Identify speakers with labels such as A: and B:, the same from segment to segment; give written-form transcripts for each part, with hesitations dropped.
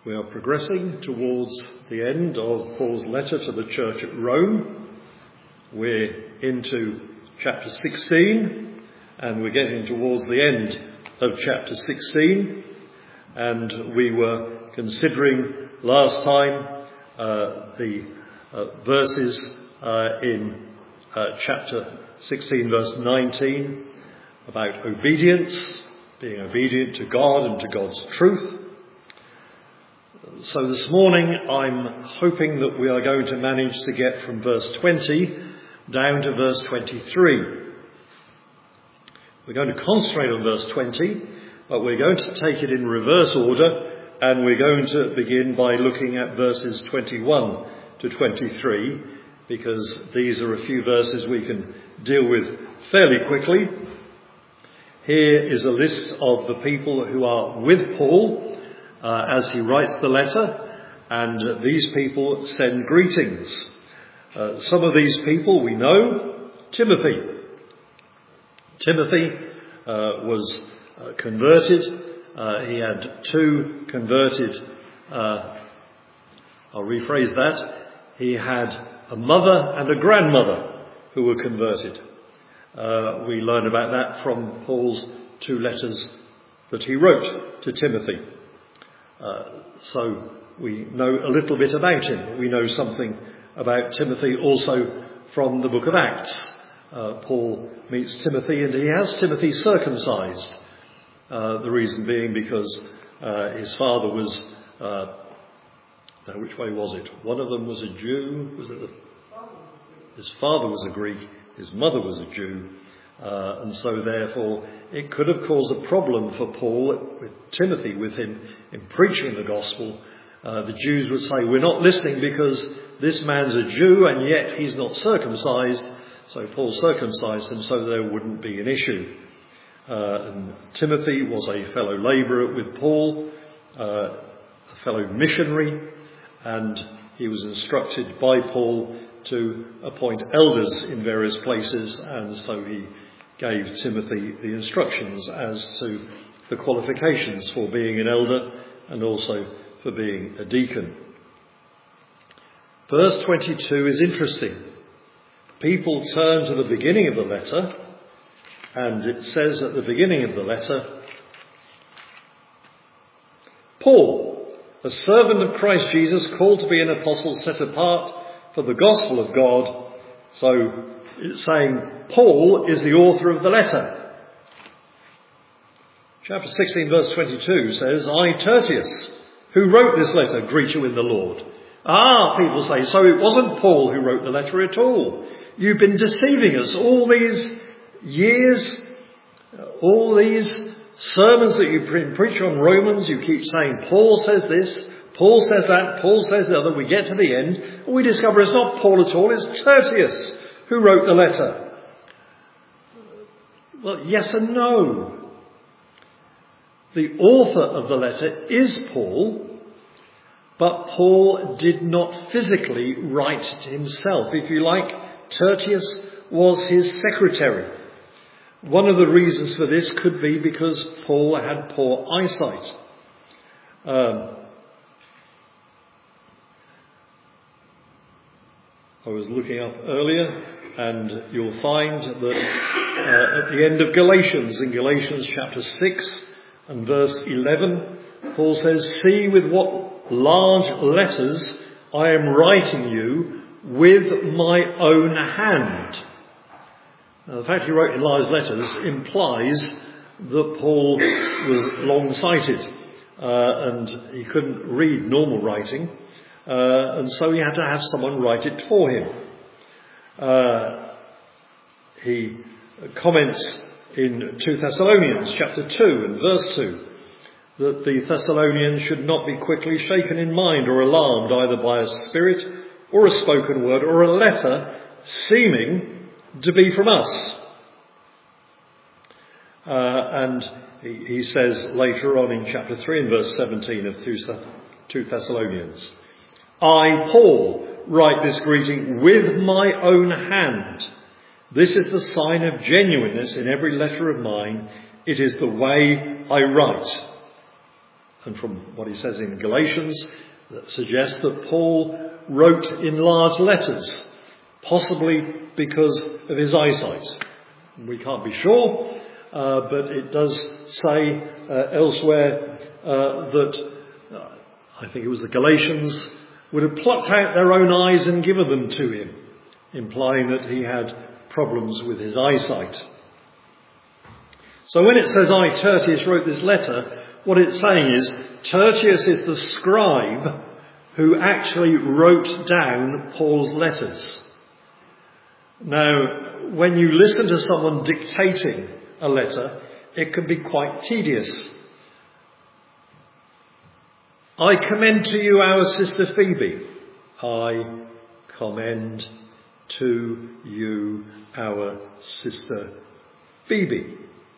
A: We are progressing towards the end of Paul's letter to the church at Rome. We're into chapter 16, and we're getting towards the end of chapter 16. And we were considering last time the verses in chapter 16, verse 19, about obedience, being obedient to God and to God's truth. So this morning I'm hoping that we are going to manage to get from verse 20 down to verse 23. We're going to concentrate on verse 20, but we're going to take it in reverse order, and we're going to begin by looking at verses 21 to 23, because these are a few verses we can deal with fairly quickly. Here is a list of the people who are with Paul as he writes the letter, and these people send greetings. Some of these people we know. Timothy. Timothy was converted. He had two converted, I'll rephrase that. He had a mother and a grandmother who were converted. We learn about that from Paul's two letters that he wrote to Timothy. So we know a little bit about him. We know something about Timothy also from the book of Acts. Paul meets Timothy, and he has Timothy circumcised. The reason being because his father was, which way was it? One of them was a Jew. His father was a Greek. His mother was a Jew. And so therefore it could have caused a problem for Paul with Timothy, with him in preaching the gospel. The Jews would say, we're not listening because this man's a Jew and yet he's not circumcised. So Paul circumcised him so there wouldn't be an issue. And Timothy was a fellow labourer with Paul, a fellow missionary, and he was instructed by Paul to appoint elders in various places, and so he gave Timothy the instructions as to the qualifications for being an elder and also for being a deacon. Verse 22 is interesting. People turn to the beginning of the letter, and it says at the beginning of the letter, Paul, a servant of Christ Jesus, called to be an apostle, set apart for the gospel of God. So it's saying Paul is the author of the letter. Chapter 16 verse 22 says, I, Tertius, who wrote this letter, greet you in the Lord. People say, so it wasn't Paul who wrote the letter at all. You've been deceiving us all these years, all these sermons that you've been preaching on Romans. You keep saying Paul says this, Paul says that, Paul says the other. We get to the end and we discover it's not Paul at all, it's Tertius who wrote the letter. Well, yes and no. The author of the letter is Paul, but Paul did not physically write it himself. If you like, Tertius was his secretary. One of the reasons for this could be because Paul had poor eyesight. I was looking up earlier, and you'll find that at the end of Galatians, in Galatians chapter 6 and verse 11, Paul says, see with what large letters I am writing you with my own hand. Now, the fact he wrote in large letters implies that Paul was long-sighted and he couldn't read normal writing. And so he had to have someone write it for him. He comments in 2 Thessalonians chapter 2 and verse 2 that the Thessalonians should not be quickly shaken in mind or alarmed either by a spirit or a spoken word or a letter seeming to be from us. And he says later on in chapter 3 and verse 17 of 2 Thessalonians, I, Paul, write this greeting with my own hand. This is the sign of genuineness in every letter of mine. It is the way I write. and from what he says in Galatians, that suggests that Paul wrote in large letters, possibly because of his eyesight. We can't be sure, but it does say elsewhere that I think it was the Galatians would have plucked out their own eyes and given them to him, implying that he had problems with his eyesight. So when it says, I, Tertius, wrote this letter, what it's saying is Tertius is the scribe who actually wrote down Paul's letters. Now, when you listen to someone dictating a letter, it can be quite tedious. I commend to you our sister Phoebe. I commend to you our sister Phoebe.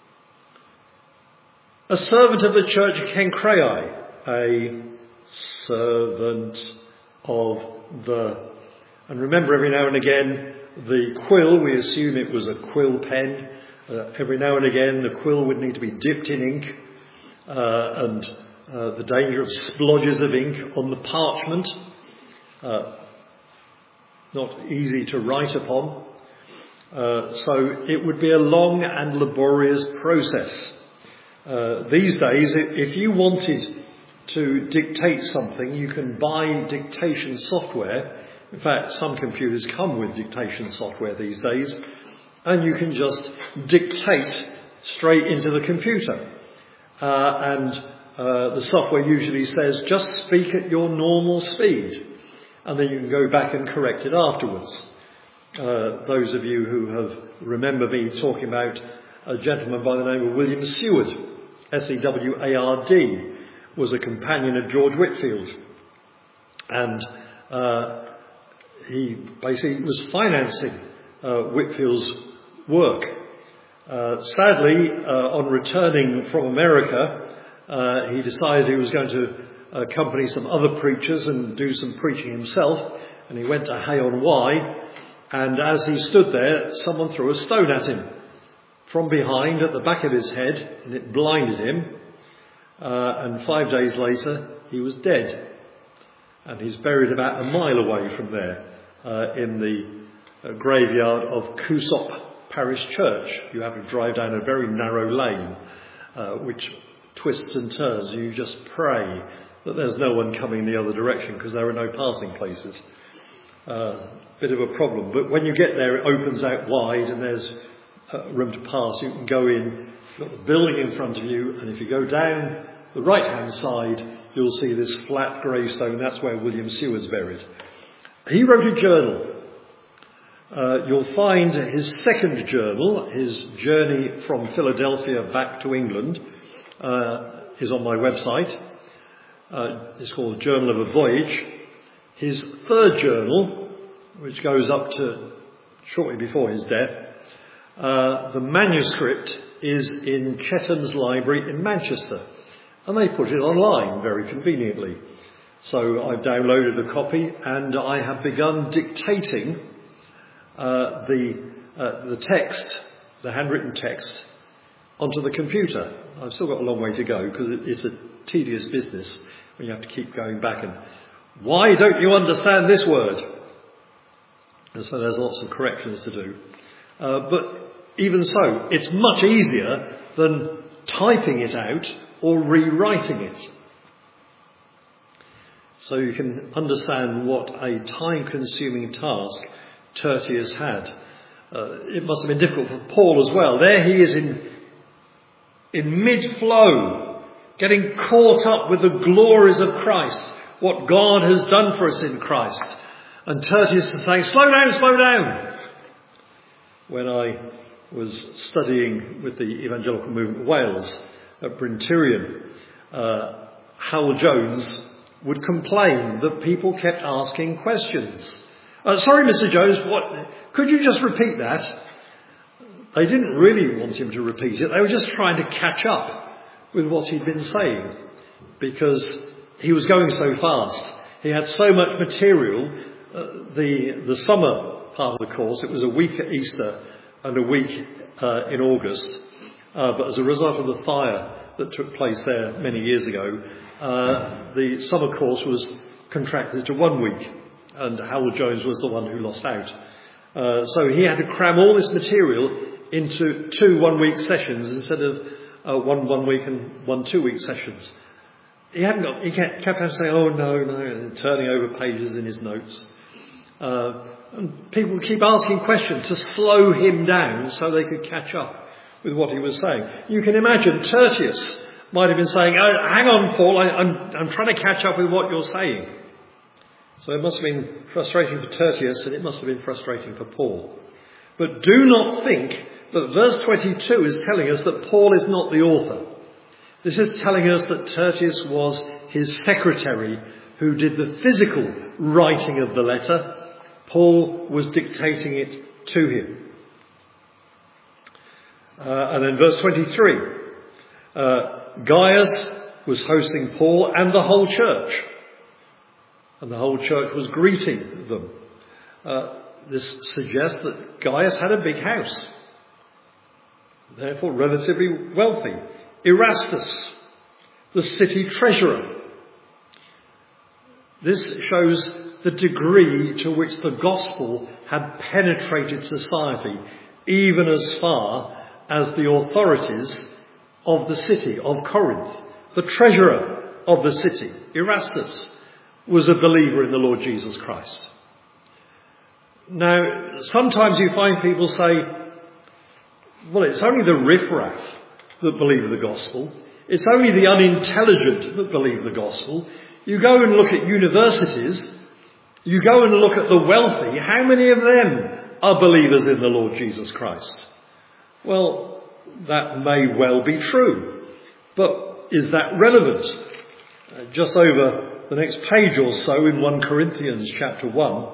A: A servant of the church of Cenchreae, a servant of the... And remember, every now and again, the quill, we assume it was a quill pen. Every now and again, the quill would need to be dipped in ink, and the danger of splodges of ink on the parchment. Not easy to write upon. So it would be a long and laborious process. These days, if you wanted to dictate something, you can buy dictation software. In fact, some computers come with dictation software these days, and you can just dictate straight into the computer. The software usually says, just speak at your normal speed, and then you can go back and correct it afterwards. Those of you who remember me talking about a gentleman by the name of William Seward, S-E-W-A-R-D, was a companion of George Whitefield. And he basically was financing Whitefield's work. Sadly, on returning from America, he decided he was going to accompany some other preachers and do some preaching himself. And he went to Hay-on-Wye. And as he stood there, someone threw a stone at him from behind at the back of his head, and it blinded him. And 5 days later, he was dead. And he's buried about a mile away from there, in the graveyard of Cusop Parish Church. You have to drive down a very narrow lane, which twists and turns. You just pray that there's no one coming the other direction, because there are no passing places. Bit of a problem. But when you get there, it opens out wide and there's room to pass. You can go in, you've got the building in front of you, and if you go down the right-hand side, you'll see this flat gravestone. That's where William Seward's buried. He wrote a journal. You'll find his second journal, his journey from Philadelphia back to England, is on my website. It's called Journal of a Voyage. His third journal, which goes up to shortly before his death, the manuscript is in Chetham's Library in Manchester. And they put it online very conveniently. So I've downloaded a copy and I have begun dictating the text, the handwritten text, onto the computer. I've still got a long way to go because it's a tedious business when you have to keep going back and, why don't you understand this word? And so there's lots of corrections to do. But even so, it's much easier than typing it out or rewriting it. So you can understand what a time-consuming task Tertius had. It must have been difficult for Paul as well. There he is in mid-flow, getting caught up with the glories of Christ, what God has done for us in Christ. And Tertius is saying, slow down, slow down. When I was studying with the Evangelical Movement of Wales at Bryn Tyrion, Howell Jones would complain that people kept asking questions. Sorry, Mr. Jones, could you just repeat that? They didn't really want him to repeat it. They were just trying to catch up with what he'd been saying, because he was going so fast. He had so much material. The summer part of the course, it was a week at Easter and a week in August. But as a result of the fire that took place there many years ago, the summer course was contracted to 1 week, and Howell Jones was the one who lost out. So he had to cram all this material into 2 1-week sessions instead of one 1 week and 1 2-week sessions. He kept having to say, oh no, and turning over pages in his notes. And people would keep asking questions to slow him down so they could catch up with what he was saying. You can imagine Tertius might have been saying, oh, hang on, Paul, I'm trying to catch up with what you're saying. So it must have been frustrating for Tertius, and it must have been frustrating for Paul. But do not think that verse 22 is telling us that Paul is not the author. This is telling us that Tertius was his secretary who did the physical writing of the letter. Paul was dictating it to him. And then verse 23, Gaius was hosting Paul and the whole church. And the whole church was greeting them. This suggests that Gaius had a big house, therefore relatively wealthy. Erastus, the city treasurer. This shows the degree to which the gospel had penetrated society, even as far as the authorities of the city of Corinth. The treasurer of the city, Erastus, was a believer in the Lord Jesus Christ. Now, sometimes you find people say, well, it's only the riffraff that believe the gospel. It's only the unintelligent that believe the gospel. You go and look at universities, you go and look at the wealthy, how many of them are believers in the Lord Jesus Christ? Well, that may well be true, but is that relevant? Just over the next page or so in 1 Corinthians chapter 1,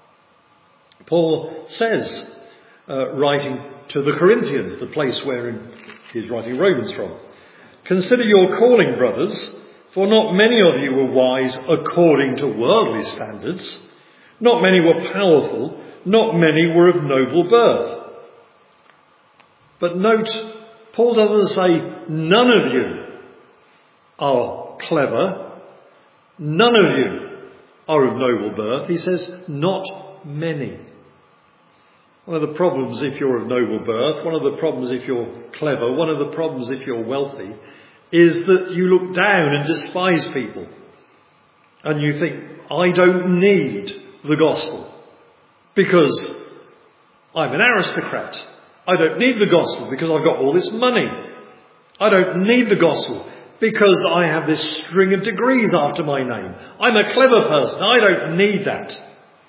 A: Paul says, writing to the Corinthians, the place where he's writing Romans from, consider your calling, brothers, for not many of you were wise according to worldly standards. Not many were powerful, not many were of noble birth. But note, Paul doesn't say none of you are clever, none of you are of noble birth. He says not many. One of the problems if you're of noble birth, one of the problems if you're clever, one of the problems if you're wealthy, is that you look down and despise people. And you think, I don't need the gospel because I'm an aristocrat. I don't need the gospel because I've got all this money. I don't need the gospel because I have this string of degrees after my name. I'm a clever person. I don't need that.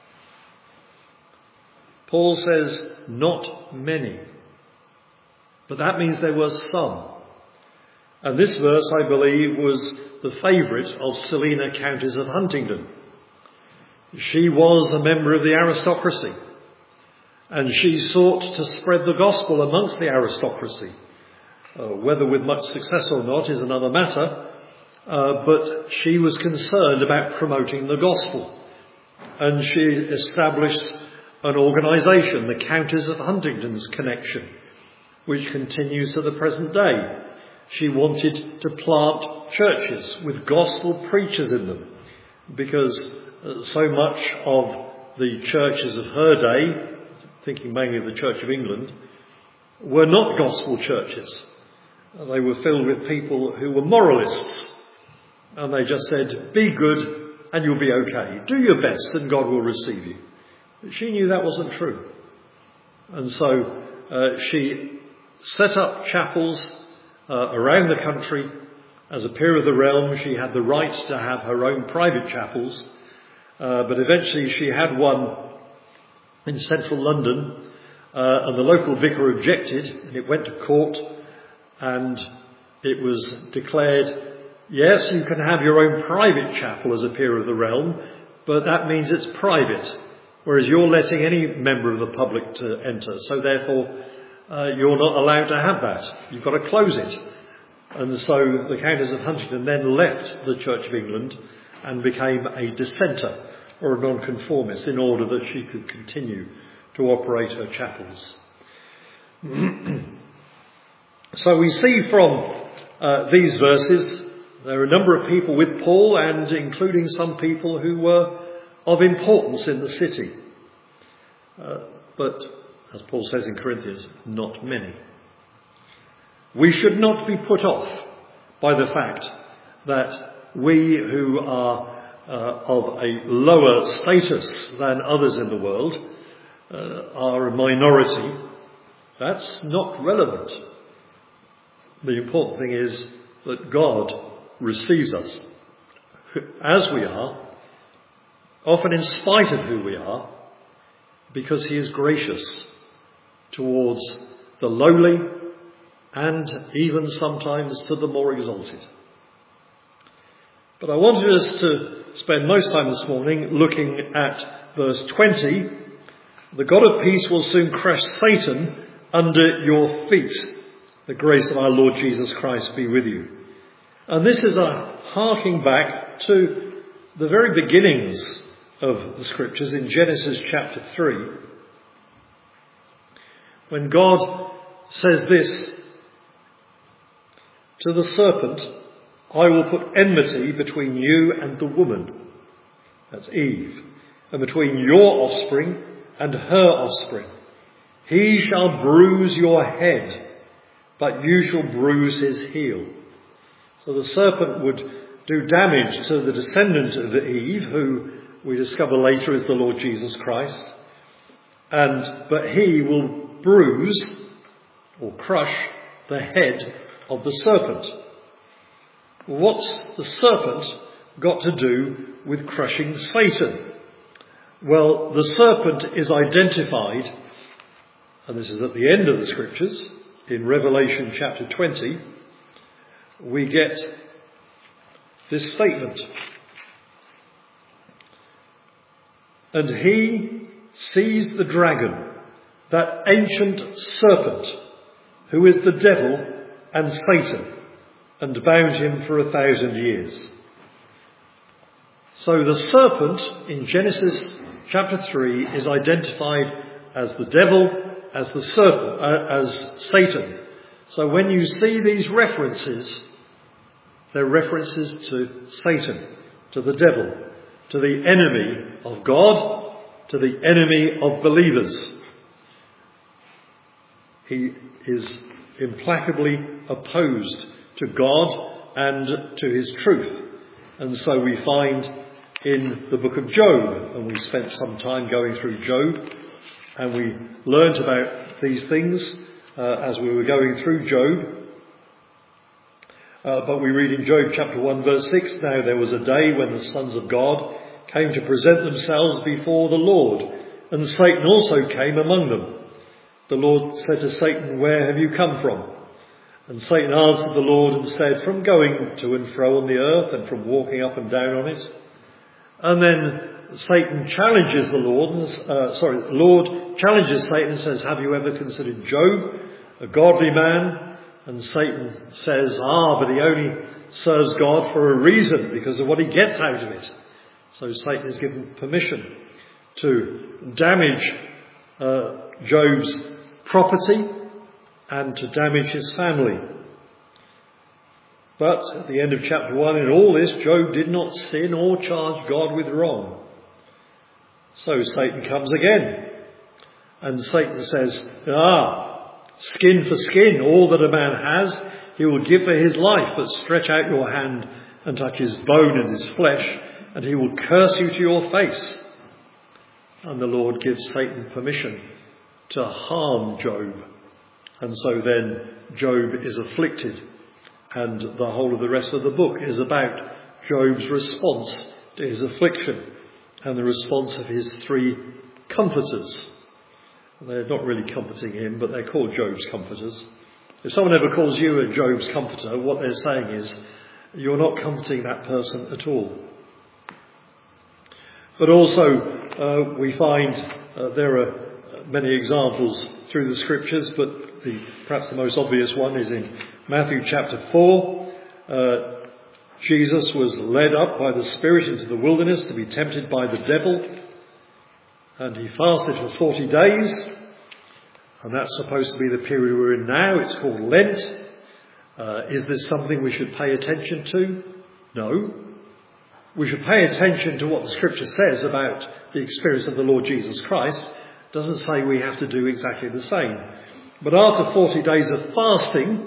A: Paul says, not many. But that means there were some. And this verse, I believe, was the favourite of Selina, Countess of Huntingdon. She was a member of the aristocracy, and she sought to spread the gospel amongst the aristocracy. Whether with much success or not is another matter, but she was concerned about promoting the gospel. And she established an organisation, the Countess of Huntingdon's Connection, which continues to the present day. She wanted to plant churches with gospel preachers in them, because so much of the churches of her day, thinking mainly of the Church of England, were not gospel churches. They were filled with people who were moralists, and they just said, be good and you'll be okay. Do your best and God will receive you. But she knew that wasn't true. And so she set up chapels around the country. As a peer of the realm, she had the right to have her own private chapels, but eventually she had one in central London, and the local vicar objected, and it went to court, and it was declared, yes, you can have your own private chapel as a peer of the realm, but that means it's private, whereas you're letting any member of the public to enter, so therefore you're not allowed to have that. You've got to close it. And so the Countess of Huntingdon then left the Church of England and became a dissenter or a nonconformist in order that she could continue to operate her chapels. So we see from these verses There are a number of people with Paul, and including some people who were of importance in the city. But, as Paul says in Corinthians, not many. We should not be put off by the fact that we who are of a lower status than others in the world are a minority. That's not relevant. The important thing is that God receives us as we are, often in spite of who we are, because he is gracious towards the lowly and even sometimes to the more exalted. But I wanted us to spend most time this morning looking at verse 20. The God of peace will soon crush Satan under your feet. The grace of our Lord Jesus Christ be with you. And this is a harking back to the very beginnings of the scriptures in Genesis chapter 3, when God says this to the serpent, I will put enmity between you and the woman, that's Eve, and between your offspring and her offspring. He shall bruise your head, but you shall bruise his heel. So the serpent would do damage to the descendant of Eve, who we discover later is the Lord Jesus Christ, but he will bruise or crush the head of the serpent. What's the serpent got to do with crushing Satan? Well, the serpent is identified, and this is at the end of the scriptures, in Revelation chapter 20, we get this statement. And he seized the dragon, that ancient serpent, who is the devil and Satan, and bound him for 1,000 years. So the serpent in Genesis chapter 3 is identified as the devil, as the serpent, as Satan. So when you see these references, they're references to Satan, to the devil, to the enemy of God, to the enemy of believers. He is implacably opposed to God and to his truth. And so we find in the book of Job, and we spent some time going through Job, and we learnt about these things as we were going through Job. But we read in Job chapter 1 verse 6, now there was a day when the sons of God came to present themselves before the Lord, and Satan also came among them. The Lord said to Satan, where have you come from? And Satan answered the Lord and said, from going to and fro on the earth and from walking up and down on it. And then Satan challenges the Lord challenges Satan and says, have you ever considered Job, a godly man? And Satan says, but he only serves God for a reason, because of what he gets out of it. So Satan is given permission to damage Job's property and to damage his family. But at the end of chapter 1, in all this, Job did not sin or charge God with wrong. So Satan comes again. And Satan says, skin for skin, all that a man has, he will give for his life, but stretch out your hand and touch his bone and his flesh, and he will curse you to your face. And the Lord gives Satan permission to harm Job. And so then Job is afflicted, and the whole of the rest of the book is about Job's response to his affliction and the response of his 3 comforters. They're not really comforting him, but they're called Job's comforters. If someone ever calls you a Job's comforter, what they're saying is, you're not comforting that person at all. But also, we find there are many examples through the scriptures, but perhaps the most obvious one is in Matthew chapter 4. Jesus was led up by the Spirit into the wilderness to be tempted by the devil. And he fasted for 40 days. And that's supposed to be the period we're in now. It's called Lent. Is this something we should pay attention to? No. We should pay attention to what the Scripture says about the experience of the Lord Jesus Christ. It doesn't say we have to do exactly the same. But after 40 days of fasting,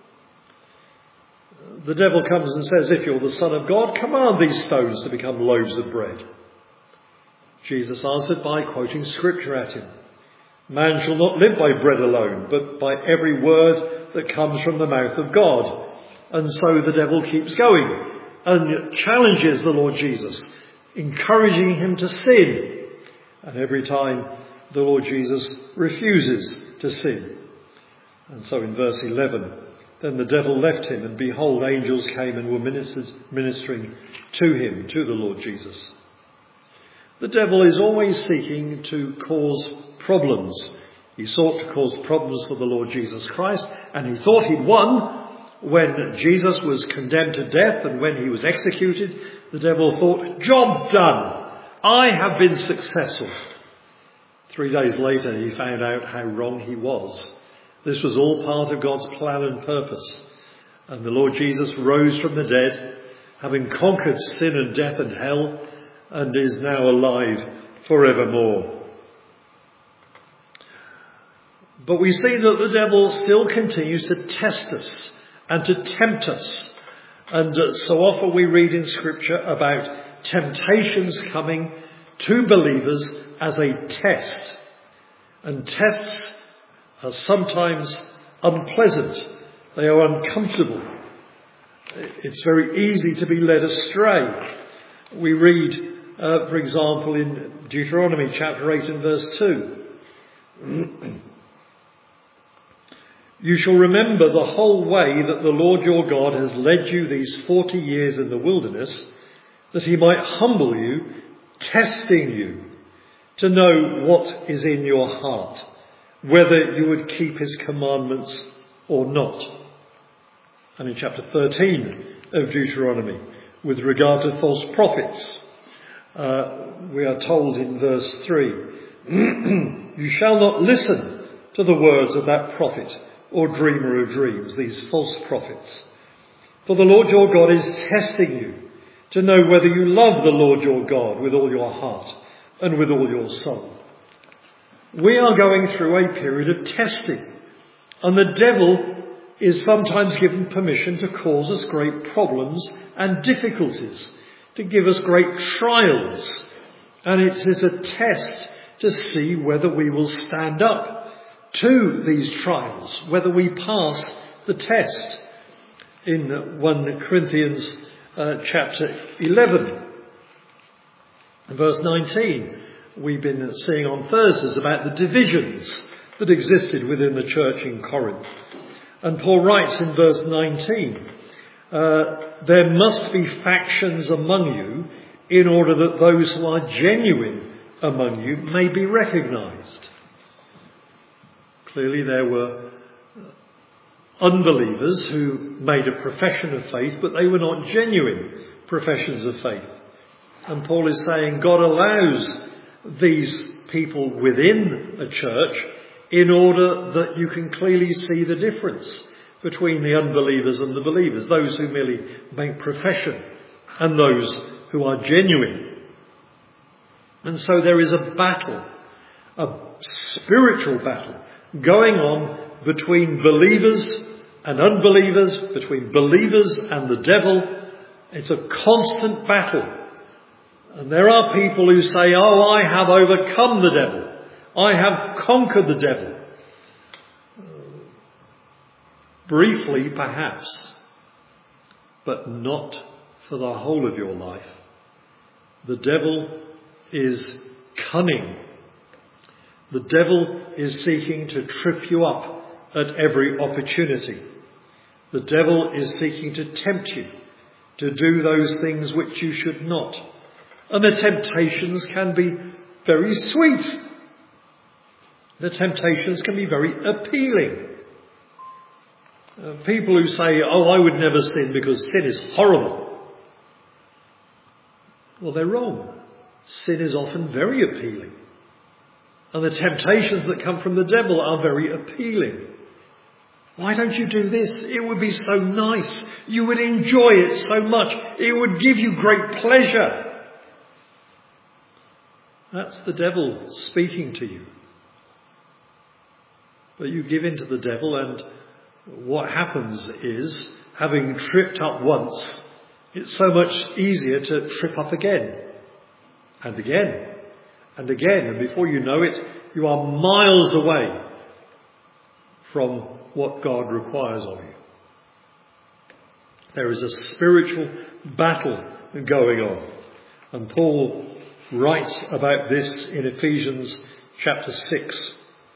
A: the devil comes and says, if you're the Son of God, command these stones to become loaves of bread. Jesus answered by quoting Scripture at him. Man shall not live by bread alone, but by every word that comes from the mouth of God. And so the devil keeps going and challenges the Lord Jesus, encouraging him to sin. And every time the Lord Jesus refuses to sin. And so in verse 11, then the devil left him, and behold, angels came and were ministering to him, to the Lord Jesus. The devil is always seeking to cause problems. He sought to cause problems for the Lord Jesus Christ, and he thought he'd won when Jesus was condemned to death and when he was executed. The devil thought, job done. I have been successful. 3 days later, he found out how wrong he was. This was all part of God's plan and purpose. And the Lord Jesus rose from the dead, having conquered sin and death and hell, and is now alive forevermore. But we see that the devil still continues to test us and to tempt us. And so often we read in Scripture about temptations coming to believers as a test. And tests are sometimes unpleasant. They are uncomfortable. It's very easy to be led astray. We read, for example, in Deuteronomy chapter 8 and verse 2. You shall remember the whole way that the Lord your God has led you these 40 years in the wilderness, that he might humble you, testing you, to know what is in your heart, whether you would keep his commandments or not. And in chapter 13 of Deuteronomy, with regard to false prophets, we are told in verse 3, you shall not listen to the words of that prophet or dreamer of dreams, these false prophets. For the Lord your God is testing you to know whether you love the Lord your God with all your heart and with all your soul. We are going through a period of testing, and the devil is sometimes given permission to cause us great problems and difficulties, to give us great trials. And it is a test to see whether we will stand up to these trials, whether we pass the test. In 1 Corinthians chapter 11, verse 19, we've been seeing on Thursdays about the divisions that existed within the church in Corinth. And Paul writes in verse 19, there must be factions among you in order that those who are genuine among you may be recognized. Clearly there were unbelievers who made a profession of faith, but they were not genuine professions of faith. And Paul is saying God allows these people within a church in order that you can clearly see the difference between the unbelievers and the believers, those who merely make profession and those who are genuine. And so there is a battle, a spiritual battle going on between believers and unbelievers, between believers and the devil. It's a constant battle. And there are people who say, oh, I have overcome the devil. I have conquered the devil. Briefly, perhaps, but not for the whole of your life. The devil is cunning. The devil is seeking to trip you up at every opportunity. The devil is seeking to tempt you to do those things which you should not. And the temptations can be very sweet. The temptations can be very appealing. People who say, oh, I would never sin because sin is horrible. Well, they're wrong. Sin is often very appealing. And the temptations that come from the devil are very appealing. Why don't you do this? It would be so nice. You would enjoy it so much. It would give you great pleasure. That's the devil speaking to you. But you give in to the devil, and what happens is, having tripped up once, it's so much easier to trip up again and again and again. And before you know it, you are miles away from what God requires of you. There is a spiritual battle going on. And Paul writes about this in Ephesians chapter 6,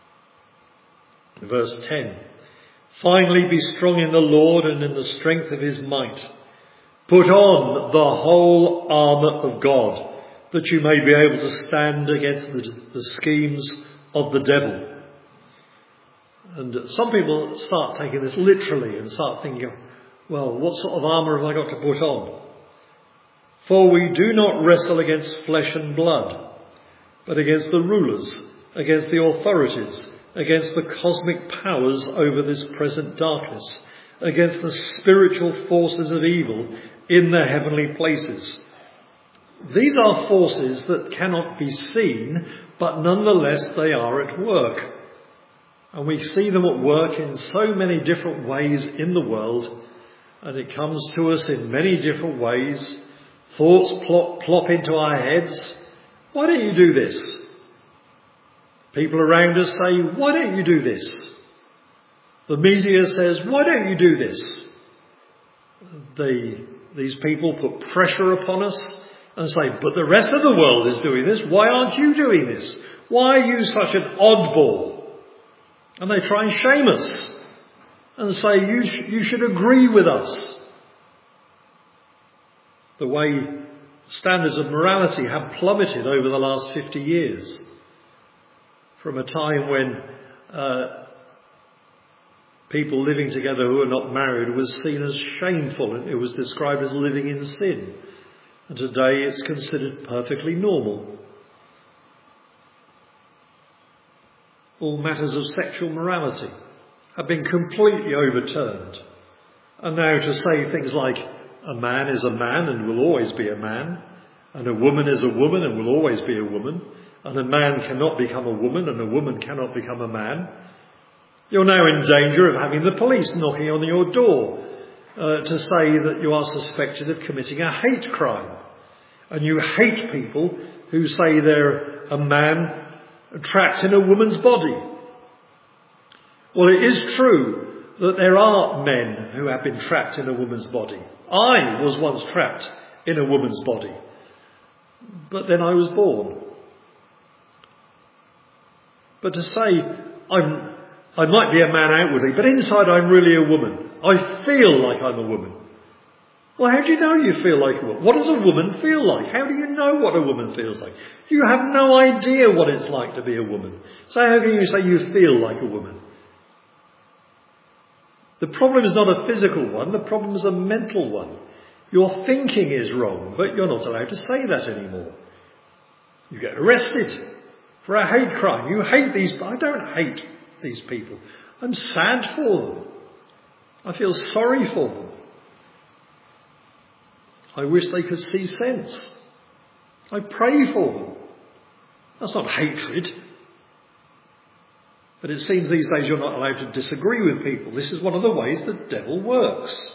A: verse 10. Finally, be strong in the Lord and in the strength of his might. Put on the whole armour of God, that you may be able to stand against the schemes of the devil. And some people start taking this literally and start thinking, well, what sort of armour have I got to put on? For we do not wrestle against flesh and blood, but against the rulers, against the authorities, against the cosmic powers over this present darkness, against the spiritual forces of evil in the heavenly places. These are forces that cannot be seen, but nonetheless they are at work. And we see them at work in so many different ways in the world, and it comes to us in many different ways. Thoughts plop into our heads. Why don't you do this? People around us say, why don't you do this? The media says, why don't you do this? These people put pressure upon us and say, but the rest of the world is doing this. Why aren't you doing this? Why are you such an oddball? And they try and shame us and say, you should agree with us. The way standards of morality have plummeted over the last 50 years. From a time when people living together who were not married was seen as shameful, and it was described as living in sin. And today it's considered perfectly normal. All matters of sexual morality have been completely overturned. And now to say things like a man is a man and will always be a man, and a woman is a woman and will always be a woman, and a man cannot become a woman and a woman cannot become a man. You're now in danger of having the police knocking on your door to say that you are suspected of committing a hate crime. And you hate people who say they're a man trapped in a woman's body. Well, it is true that there are men who have been trapped in a woman's body. I was once trapped in a woman's body, but then I was born. But to say I might be a man outwardly, but inside I'm really a woman. I feel like I'm a woman. Well, how do you know you feel like a woman? What does a woman feel like? How do you know what a woman feels like? You have no idea what it's like to be a woman. So how can you say you feel like a woman? The problem is not a physical one. The problem is a mental one. Your thinking is wrong, but you're not allowed to say that anymore. You get arrested for a hate crime. You hate these people. I don't hate these people. I'm sad for them. I feel sorry for them. I wish they could see sense. I pray for them. That's not hatred. But it seems these days you're not allowed to disagree with people. This is one of the ways the devil works.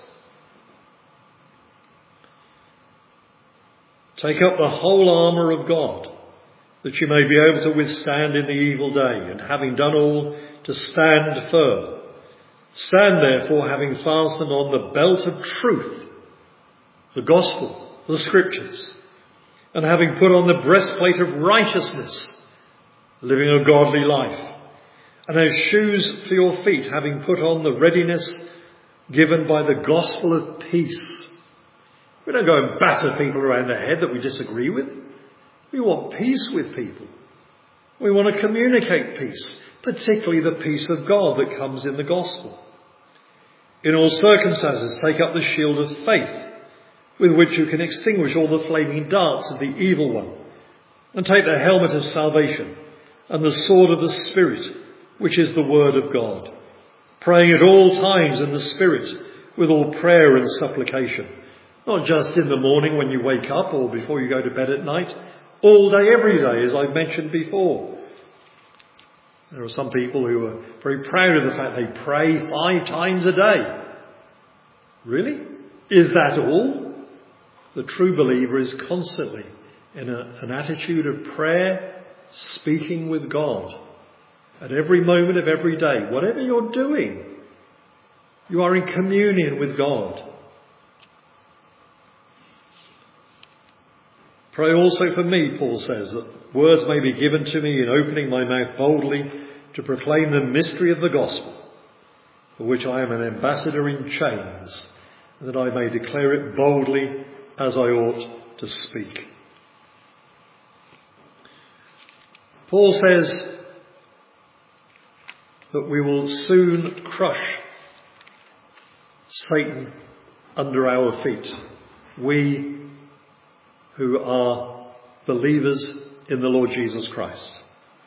A: Take up the whole armour of God, that you may be able to withstand in the evil day, and having done all, to stand firm. Stand therefore, having fastened on the belt of truth, the gospel, the scriptures, and having put on the breastplate of righteousness, living a godly life, and as shoes for your feet, having put on the readiness given by the gospel of peace. We don't go and batter people around the head that we disagree with. We want peace with people. We want to communicate peace, particularly the peace of God that comes in the gospel. In all circumstances, take up the shield of faith, with which you can extinguish all the flaming darts of the evil one, and take the helmet of salvation and the sword of the Spirit, which is the word of God, praying at all times in the Spirit with all prayer and supplication. Not just in the morning when you wake up or before you go to bed at night, all day, every day, as I've mentioned before. There are some people who are very proud of the fact they pray 5 times a day. Really? Is that all? The true believer is constantly in an attitude of prayer, speaking with God. At every moment of every day, whatever you're doing, you are in communion with God. Pray also for me, Paul says, that words may be given to me in opening my mouth boldly to proclaim the mystery of the gospel, for which I am an ambassador in chains, and that I may declare it boldly as I ought to speak. Paul says that we will soon crush Satan under our feet. We who are believers in the Lord Jesus Christ.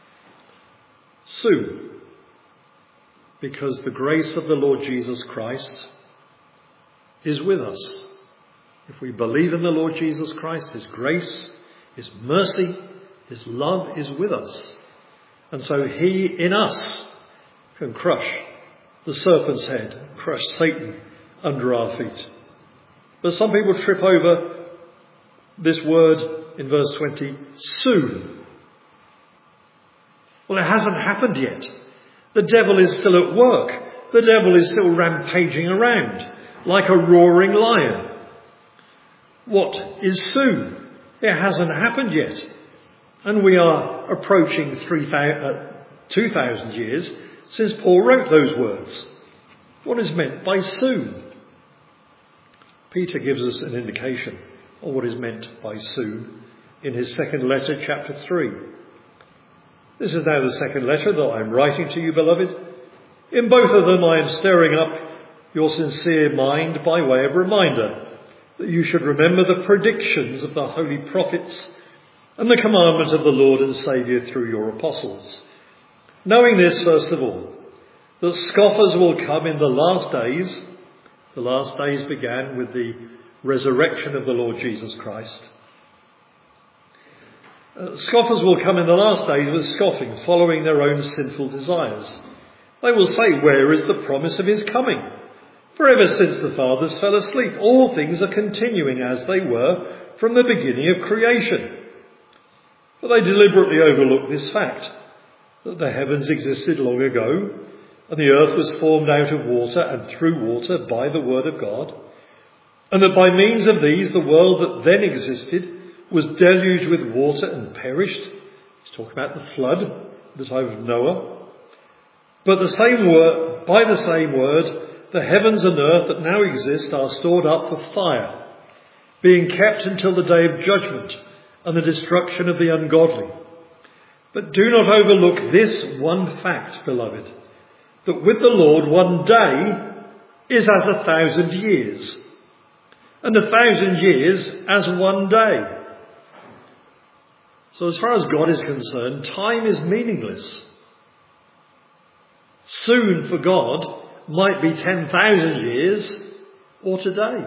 A: Soon, because the grace of the Lord Jesus Christ is with us. If we believe in the Lord Jesus Christ, His grace, His mercy, His love is with us. And so He in us can crush the serpent's head, crush Satan under our feet. But some people trip over this word in verse 20, soon. Well, it hasn't happened yet. The devil is still at work. The devil is still rampaging around like a roaring lion. What is soon? It hasn't happened yet. And we are approaching 2,000 years since Paul wrote those words. What is meant by soon? Peter gives us an indication of what is meant by soon in his second letter, chapter 3. This is now the second letter that I am writing to you, beloved. In both of them I am stirring up your sincere mind by way of reminder that you should remember the predictions of the holy prophets and the commandment of the Lord and Saviour through your apostles. Knowing this, first of all, that scoffers will come in the last days. The last days began with the resurrection of the Lord Jesus Christ. Scoffers will come in the last days with scoffing, following their own sinful desires. They will say, where is the promise of his coming? For ever since the fathers fell asleep, all things are continuing as they were from the beginning of creation. But they deliberately overlook this fact, that the heavens existed long ago, and the earth was formed out of water and through water by the word of God, and that by means of these the world that then existed was deluged with water and perished. He's talking about the flood, the time of Noah. But by the same word, the heavens and earth that now exist are stored up for fire, being kept until the day of judgment and the destruction of the ungodly. But do not overlook this one fact, beloved, that with the Lord 1 day is as 1,000 years, and 1,000 years as 1 day. So as far as God is concerned, time is meaningless. Soon for God might be 10,000 years or today.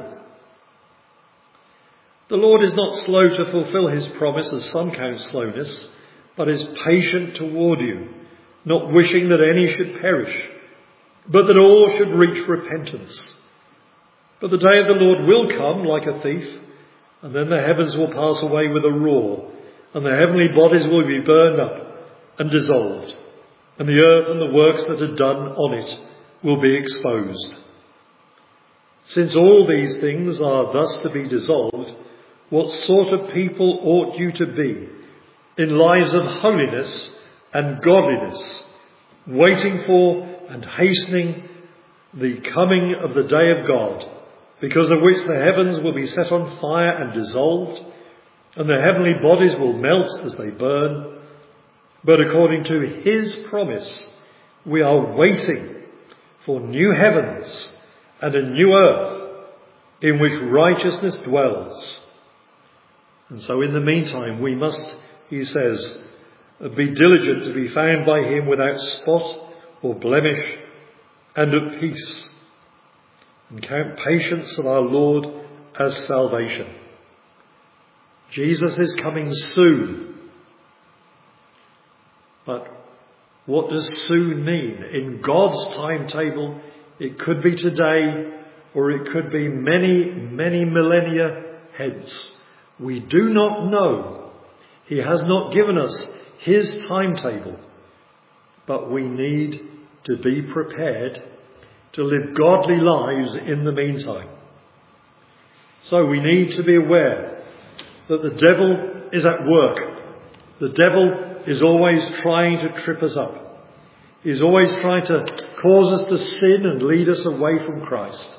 A: The Lord is not slow to fulfill his promise, as some count slowness, but is patient toward you, not wishing that any should perish, but that all should reach repentance. But the day of the Lord will come like a thief, and then the heavens will pass away with a roar, and the heavenly bodies will be burned up and dissolved, and the earth and the works that are done on it will be exposed. Since all these things are thus to be dissolved, what sort of people ought you to be in lives of holiness and godliness, waiting for and hastening the coming of the day of God, because of which the heavens will be set on fire and dissolved, and the heavenly bodies will melt as they burn. But according to his promise, we are waiting for new heavens and a new earth in which righteousness dwells. And so in the meantime, we must, he says, be diligent to be found by him without spot or blemish and at peace, and count patience of our Lord as salvation. Jesus is coming soon. But what does soon mean? In God's timetable, it could be today, or it could be many, many millennia hence. We do not know. He has not given us his timetable, but we need to be prepared to live godly lives in the meantime. So we need to be aware that the devil is at work. The devil is always trying to trip us up. He's always trying to cause us to sin and lead us away from Christ.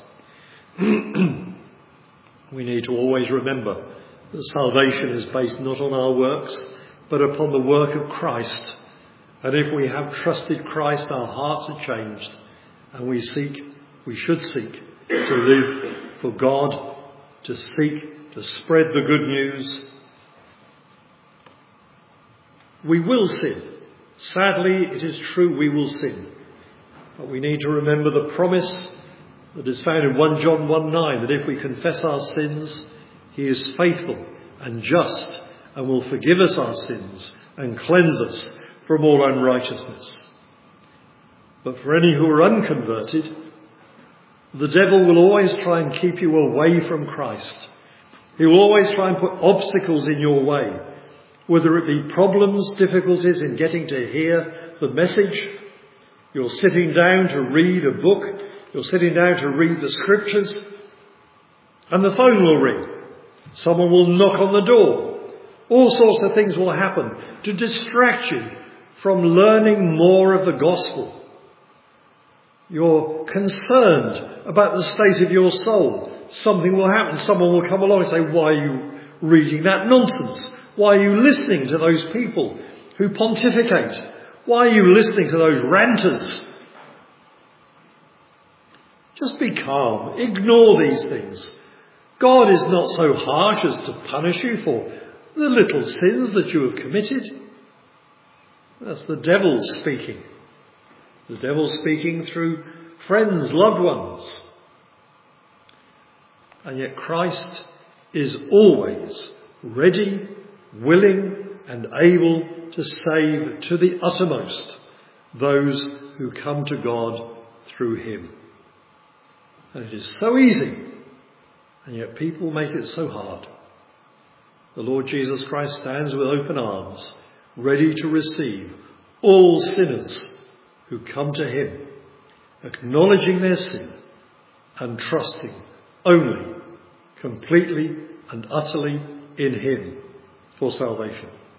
A: We need to always remember that salvation is based not on our works, but upon the work of Christ. And if we have trusted Christ, our hearts are changed, and we should seek to live for God, to seek to spread the good news. We will sin. Sadly, it is true we will sin. But we need to remember the promise that is found in 1 John 1:9, that if we confess our sins, he is faithful and just and will forgive us our sins and cleanse us from all unrighteousness. But for any who are unconverted, the devil will always try and keep you away from Christ. He will always try and put obstacles in your way, whether it be problems, difficulties in getting to hear the message. You're sitting down to read a book, you're sitting down to read the scriptures, and the phone will ring. Someone will knock on the door. All sorts of things will happen to distract you from learning more of the gospel. You're concerned about the state of your soul. Something will happen. Someone will come along and say, why are you reading that nonsense? Why are you listening to those people who pontificate? Why are you listening to those ranters? Just be calm. Ignore these things. God is not so harsh as to punish you for the little sins that you have committed. That's the devil speaking. The devil speaking through friends, loved ones. And yet Christ is always ready, willing and able to save to the uttermost those who come to God through him. And it is so easy, and yet people make it so hard. The Lord Jesus Christ stands with open arms, ready to receive all sinners who come to him, acknowledging their sin and trusting only, completely and utterly in him for salvation.